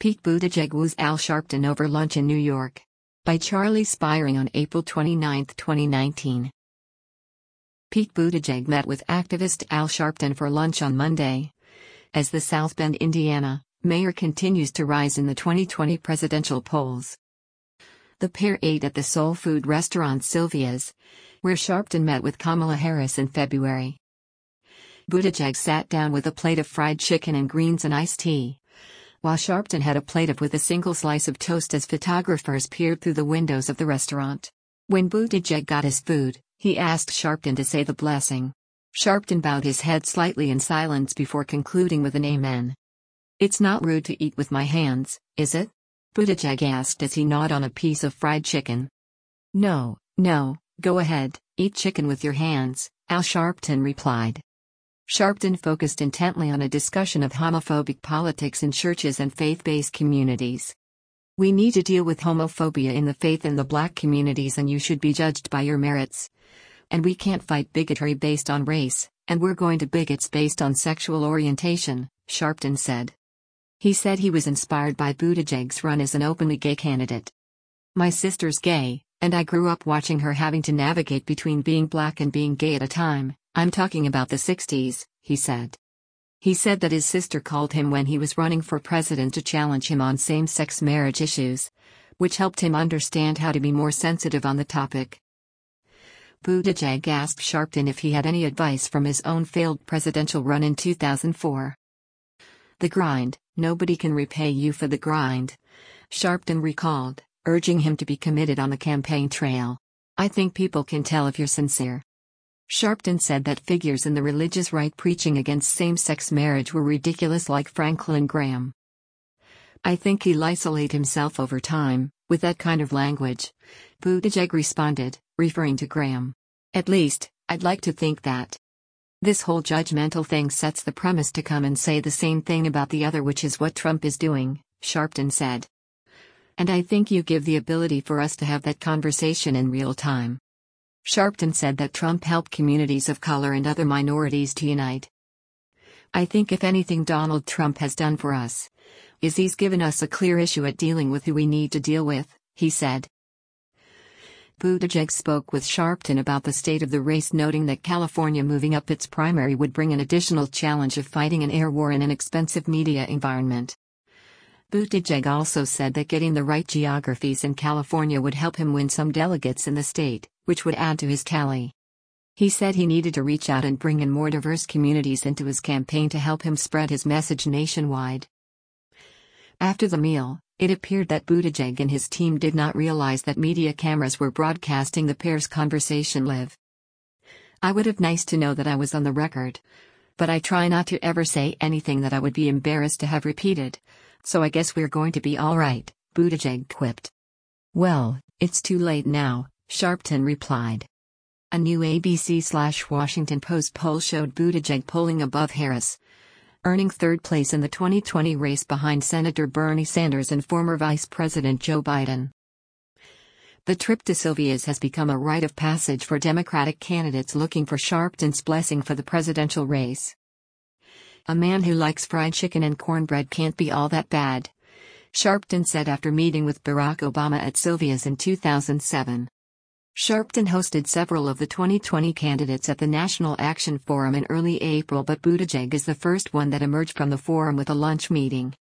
Pete Buttigieg woos Al Sharpton over lunch in New York. By Charlie Spiring on April 29, 2019. Pete Buttigieg met with activist Al Sharpton for lunch on Monday. As the South Bend, Indiana, mayor continues to rise in the 2020 presidential polls. The pair ate at the soul food restaurant Sylvia's, where Sharpton met with Kamala Harris in February. Buttigieg sat down with a plate of fried chicken and greens and iced tea, while Sharpton had a plate with a single slice of toast as photographers peered through the windows of the restaurant. When Buttigieg got his food, he asked Sharpton to say the blessing. Sharpton bowed his head slightly in silence before concluding with an amen. "It's not rude to eat with my hands, is it?" Buttigieg asked as he gnawed on a piece of fried chicken. No, go ahead, eat chicken with your hands," Al Sharpton replied. Sharpton focused intently on a discussion of homophobic politics in churches and faith-based communities. "We need to deal with homophobia in the faith and the black communities, and you should be judged by your merits. And we can't fight bigotry based on race, and we're going to bigots based on sexual orientation," Sharpton said. He said he was inspired by Buttigieg's run as an openly gay candidate. "My sister's gay, and I grew up watching her having to navigate between being black and being gay at a time. I'm talking about the 60s, he said. He said that his sister called him when he was running for president to challenge him on same-sex marriage issues, which helped him understand how to be more sensitive on the topic. Buttigieg asked Sharpton if he had any advice from his own failed presidential run in 2004. "The grind, nobody can repay you for the grind," Sharpton recalled, urging him to be committed on the campaign trail. "I think people can tell if you're sincere." Sharpton said that figures in the religious right preaching against same-sex marriage were ridiculous, like Franklin Graham. "I think he'll isolate himself over time, with that kind of language," Buttigieg responded, referring to Graham. "At least, I'd like to think that. This whole judgmental thing sets the premise to come and say the same thing about the other, which is what Trump is doing," Sharpton said. "And I think you give the ability for us to have that conversation in real time." Sharpton said that Trump helped communities of color and other minorities to unite. "I think if anything Donald Trump has done for us, is he's given us a clear issue at dealing with who we need to deal with," he said. Buttigieg spoke with Sharpton about the state of the race, noting that California moving up its primary would bring an additional challenge of fighting an air war in an expensive media environment. Buttigieg also said that getting the right geographies in California would help him win some delegates in the state, which would add to his tally. He said he needed to reach out and bring in more diverse communities into his campaign to help him spread his message nationwide. After the meal, it appeared that Buttigieg and his team did not realize that media cameras were broadcasting the pair's conversation live. "I would have nice to know that I was on the record. But I try not to ever say anything that I would be embarrassed to have repeated. So I guess we're going to be all right," Buttigieg quipped. "Well, it's too late now," Sharpton replied. A new ABC/Washington Post poll showed Buttigieg polling above Harris, earning third place in the 2020 race behind Senator Bernie Sanders and former Vice President Joe Biden. The trip to Sylvia's has become a rite of passage for Democratic candidates looking for Sharpton's blessing for the presidential race. "A man who likes fried chicken and cornbread can't be all that bad," Sharpton said after meeting with Barack Obama at Sylvia's in 2007. Sharpton hosted several of the 2020 candidates at the National Action Forum in early April, but Buttigieg is the first one that emerged from the forum with a lunch meeting.